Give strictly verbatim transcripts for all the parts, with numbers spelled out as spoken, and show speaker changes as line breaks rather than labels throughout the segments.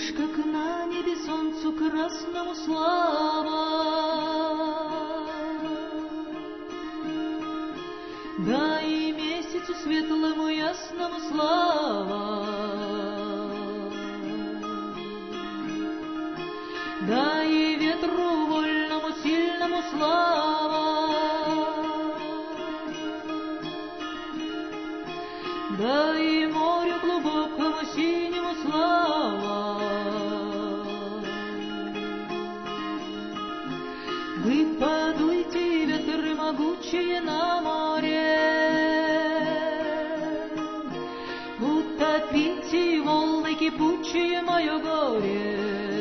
Уж как на небе солнцу красному слава, да и месяцу светлому ясному слава, да и ветру вольному сильному слава, да и морю глубокому синему слава. Вы подуйте, ветры могучие на море, утопите волны кипучие мое горе.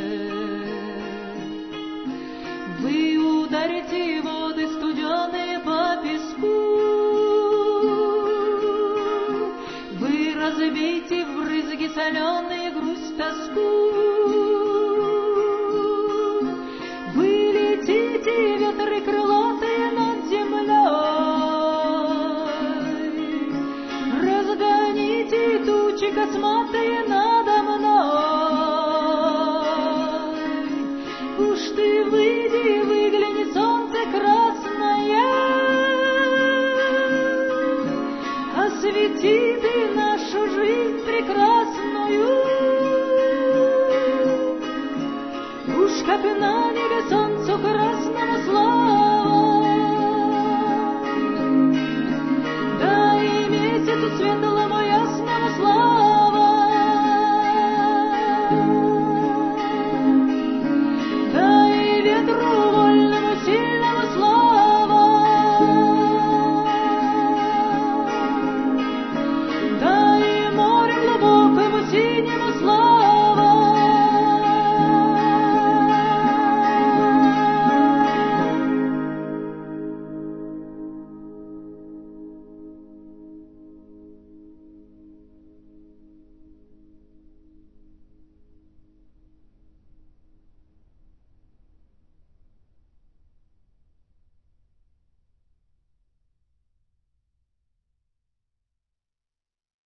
Вы ударите воды студеные по песку, вы разбейте в брызги соленые грусть тоску. Вы летите, ветры крылатые над землей, разгоните тучи косматые надо мной. Уж ты выйди, выгляни, солнце красное, освети ты нашу жизнь прекрасную. Уж как на небе солнце